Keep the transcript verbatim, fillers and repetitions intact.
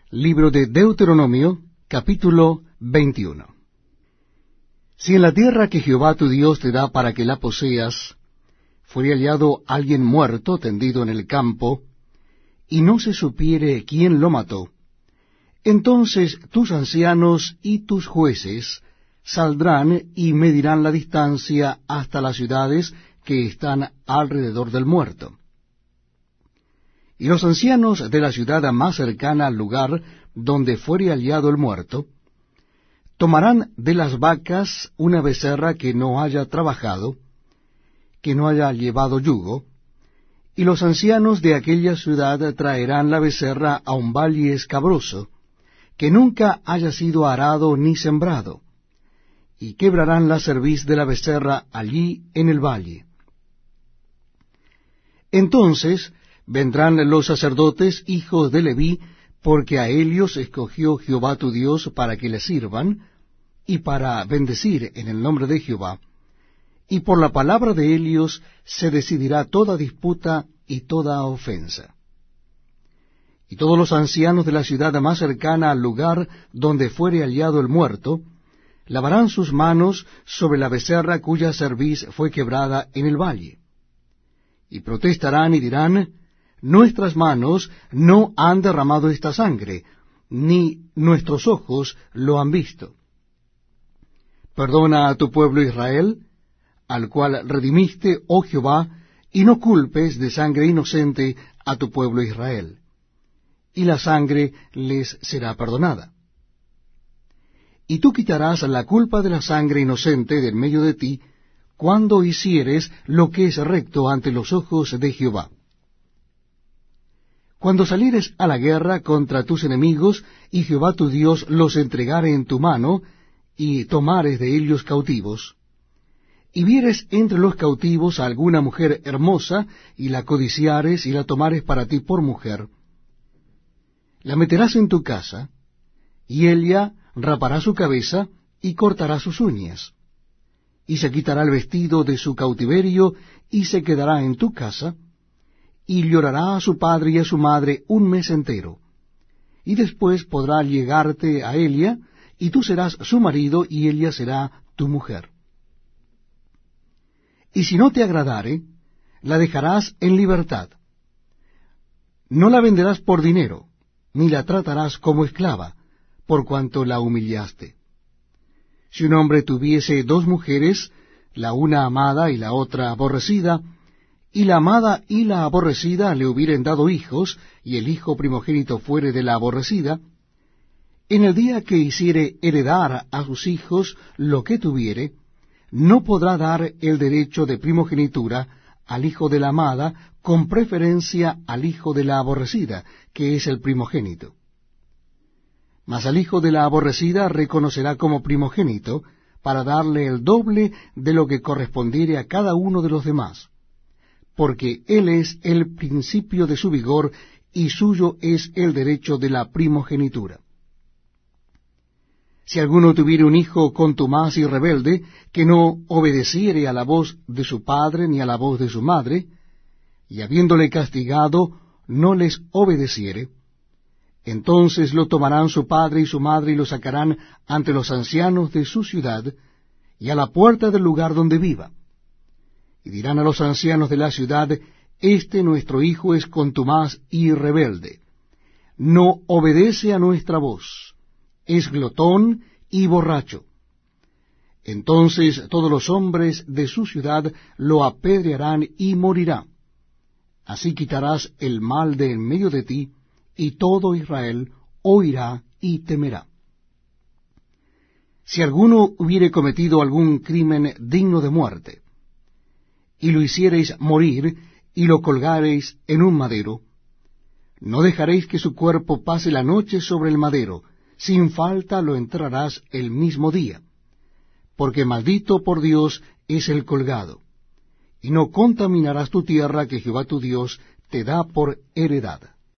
Libro de Deuteronomio, capítulo veintiuno. Si en la tierra que Jehová tu Dios te da para que la poseas, fuere hallado alguien muerto tendido en el campo, y no se supiere quién lo mató, entonces tus ancianos y tus jueces saldrán y medirán la distancia hasta las ciudades que están alrededor del muerto. Y los ancianos de la ciudad más cercana al lugar donde fuere hallado el muerto, tomarán de las vacas una becerra que no haya trabajado, que no haya llevado yugo, y los ancianos de aquella ciudad traerán la becerra a un valle escabroso, que nunca haya sido arado ni sembrado, y quebrarán la cerviz de la becerra allí en el valle. Entonces vendrán los sacerdotes, hijos de Leví, porque a ellos escogió Jehová tu Dios para que le sirvan, y para bendecir en el nombre de Jehová, y por la palabra de ellos se decidirá toda disputa y toda ofensa. Y todos los ancianos de la ciudad más cercana al lugar donde fuere hallado el muerto, lavarán sus manos sobre la becerra cuya cerviz fue quebrada en el valle, y protestarán y dirán: nuestras manos no han derramado esta sangre, ni nuestros ojos lo han visto. Perdona a tu pueblo Israel, al cual redimiste, oh Jehová, y no culpes de sangre inocente a tu pueblo Israel, y la sangre les será perdonada. Y tú quitarás la culpa de la sangre inocente del medio de ti, cuando hicieres lo que es recto ante los ojos de Jehová. Cuando salieres a la guerra contra tus enemigos, y Jehová tu Dios los entregare en tu mano, y tomares de ellos cautivos, y vieres entre los cautivos a alguna mujer hermosa, y la codiciares, y la tomares para ti por mujer, la meterás en tu casa, y ella rapará su cabeza, y cortará sus uñas, y se quitará el vestido de su cautiverio, y se quedará en tu casa, y llorará a su padre y a su madre un mes entero, y después podrá llegarte a ella, y tú serás su marido, y ella será tu mujer. Y si no te agradare, la dejarás en libertad. No la venderás por dinero, ni la tratarás como esclava, por cuanto la humillaste. Si un hombre tuviese dos mujeres, la una amada y la otra aborrecida, y la amada y la aborrecida le hubieren dado hijos, y el hijo primogénito fuere de la aborrecida, en el día que hiciere heredar a sus hijos lo que tuviere, no podrá dar el derecho de primogenitura al hijo de la amada con preferencia al hijo de la aborrecida, que es el primogénito. Mas al hijo de la aborrecida reconocerá como primogénito, para darle el doble de lo que correspondiere a cada uno de los demás, porque él es el principio de su vigor, y suyo es el derecho de la primogenitura. Si alguno tuviere un hijo contumaz y rebelde, que no obedeciere a la voz de su padre ni a la voz de su madre, y habiéndole castigado no les obedeciere, entonces lo tomarán su padre y su madre y lo sacarán ante los ancianos de su ciudad y a la puerta del lugar donde viva. Y dirán a los ancianos de la ciudad: este nuestro hijo es contumaz y rebelde, no obedece a nuestra voz, es glotón y borracho. Entonces todos los hombres de su ciudad lo apedrearán y morirá. Así quitarás el mal de en medio de ti, y todo Israel oirá y temerá. Si alguno hubiere cometido algún crimen digno de muerte, y lo hiciereis morir, y lo colgareis en un madero, no dejaréis que su cuerpo pase la noche sobre el madero, sin falta lo enterrarás el mismo día, porque maldito por Dios es el colgado, y no contaminarás tu tierra que Jehová tu Dios te da por heredad.